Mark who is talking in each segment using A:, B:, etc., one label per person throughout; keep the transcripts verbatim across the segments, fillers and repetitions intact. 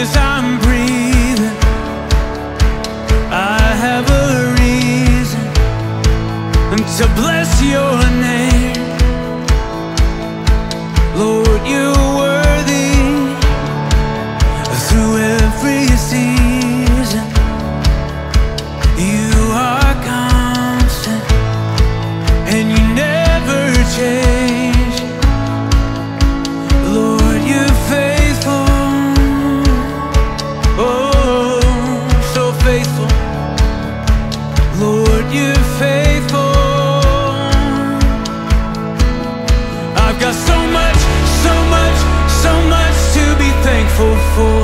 A: as I'm breathing, I have a reason to bless your name. Lord, you're worthy through every season. You are constant and you never change. Lord, you're faithful, oh, so faithful. Lord, you're faithful. I've got so much, so much, so much to be thankful for.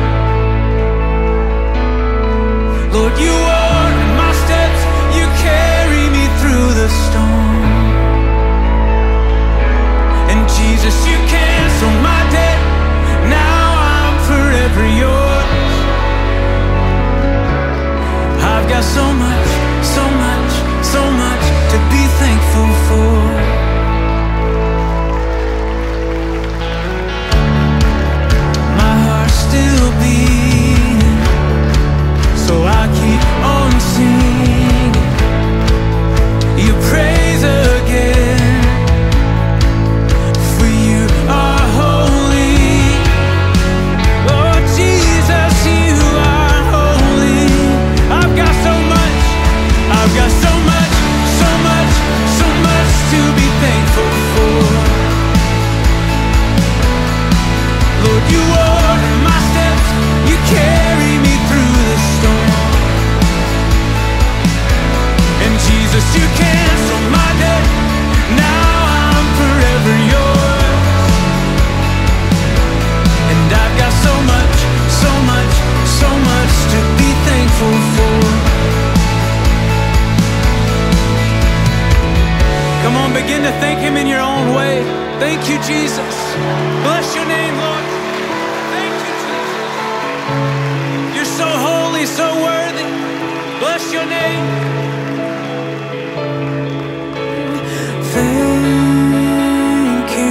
A: Lord, you order my steps, you carry me through the storm. And Jesus, you cancel my debt, now I'm forever yours. I've got so much, so much, so much to be thankful for. My heart's still beating, so I keep on singing your praise again. For you are holy, oh Jesus, you are holy. I've got so much, I've got so much, so much, so much to be thankful for. Lord, you order my steps, you carry me through the storm. And Jesus, you cancel my debt, now I'm forever yours. And I've got so much, so much, so much to be thankful for. Come on, begin to thank him in your own way. Thank you, Jesus. Bless your name, Lord. Thank you, Jesus. You're so holy, so worthy. Bless your name. Thank you.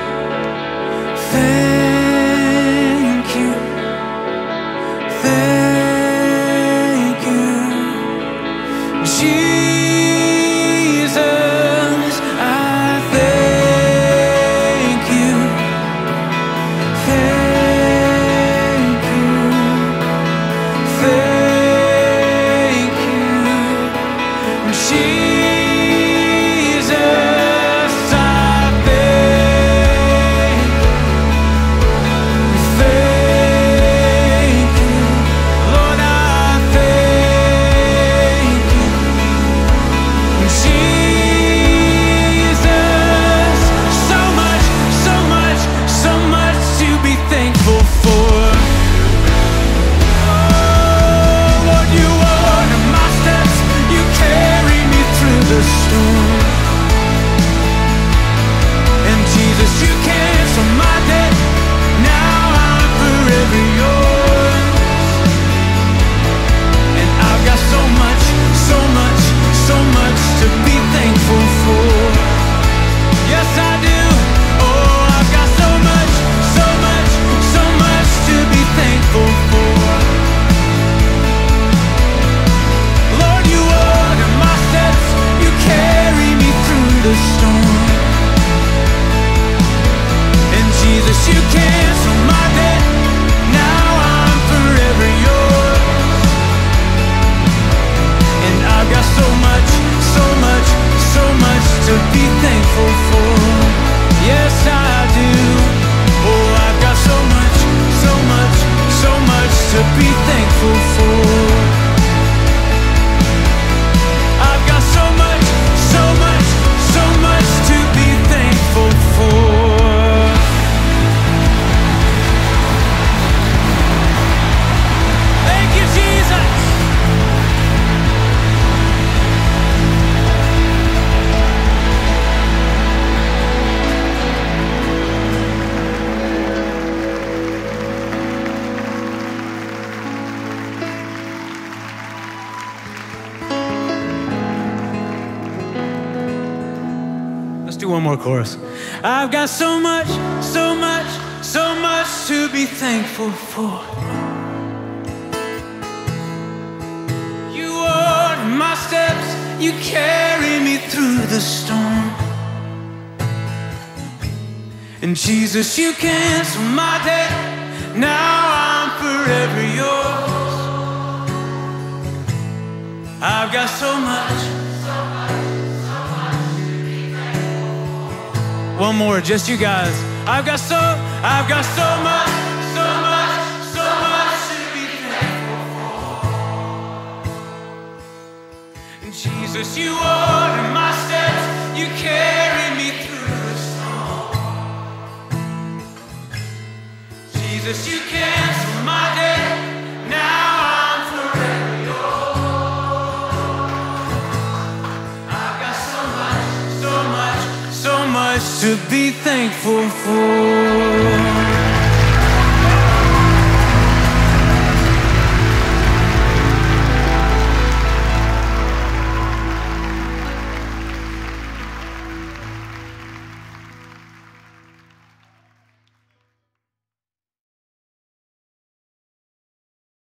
A: Thank you. Thank you, Jesus. I thank you. Thank you. Thank you, Jesus. I thank Thank you, Lord, I thank you, Jesus. So much, so much, so much to be thankful for. Oh, Lord, you order my steps, you carry me through the storm. And Jesus, you cancel my debt, now I'm forever yours. And I've got so much, so much, so much to be thankful for. Yes, I do. Oh, I've got so much, so much, so much to be thankful for. Lord, you order my steps, you carry me through the storm. And Jesus, you cancel my debt, now I'm forever yours. And I've got so much, so much, so much to be thankful for. Yes, I do. Oh, I've got so much, so much, so much to be thankful for. I've got so much, so much, so much to be thankful for. Thank you, Jesus. Let's do one more chorus. I've got so much, so much, so much to be thankful for. You order my steps, you carry me through the storm. And Jesus, you cancel my debt, now I'm forever yours. I've got so much. One more, just you guys. I've got so, I've got so much, so much, so much to be thankful for. And Jesus, you order my steps, you carry me through the storm. Jesus, you cancel my debt, now I'm forever yours. I've got so much, so much, so much to be thankful for.